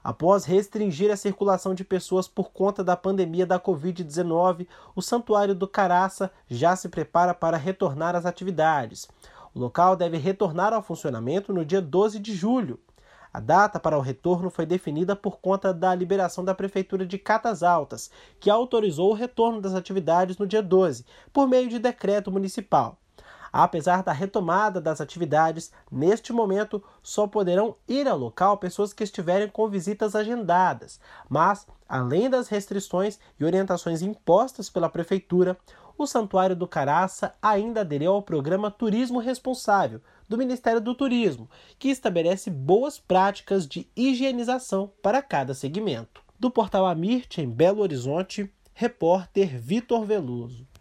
Após restringir a circulação de pessoas por conta da pandemia da Covid-19, o Santuário do Caraça já se prepara para retornar às atividades. O local deve retornar ao funcionamento no dia 12 de julho. A data para o retorno foi definida por conta da liberação da Prefeitura de Catas Altas, que autorizou o retorno das atividades no dia 12, por meio de decreto municipal. Apesar da retomada das atividades, neste momento só poderão ir ao local pessoas que estiverem com visitas agendadas. Mas, além das restrições e orientações impostas pela Prefeitura, o Santuário do Caraça ainda aderiu ao programa Turismo Responsável, do Ministério do Turismo, que estabelece boas práticas de higienização para cada segmento. Do portal Amirte, em Belo Horizonte, repórter Vitor Veloso.